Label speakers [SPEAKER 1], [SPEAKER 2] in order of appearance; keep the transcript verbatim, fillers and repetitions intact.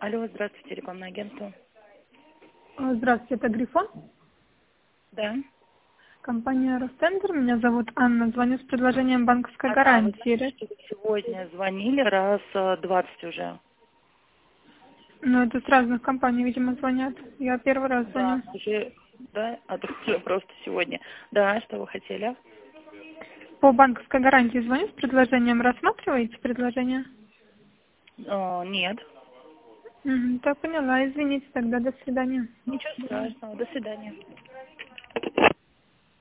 [SPEAKER 1] Алло, здравствуйте, рекламное агентство.
[SPEAKER 2] А, Здравствуйте, это Грифон.
[SPEAKER 1] Да.
[SPEAKER 2] Компания Ростендер. Меня зовут Анна. Звоню с предложением банковской
[SPEAKER 1] А, да, вы
[SPEAKER 2] гарантии.
[SPEAKER 1] знаете, что вы сегодня звонили раз э, двадцать уже.
[SPEAKER 2] Ну, это с разных компаний, видимо, звонят. Я первый раз
[SPEAKER 1] Да,
[SPEAKER 2] звоню.
[SPEAKER 1] уже, да, а то уже просто сегодня. Да, что вы хотели?
[SPEAKER 2] По банковской гарантии звоню с предложением. Рассматриваете предложение?
[SPEAKER 1] О, нет.
[SPEAKER 2] Угу, так поняла. Извините тогда. До свидания.
[SPEAKER 1] Ничего страшного. До свидания.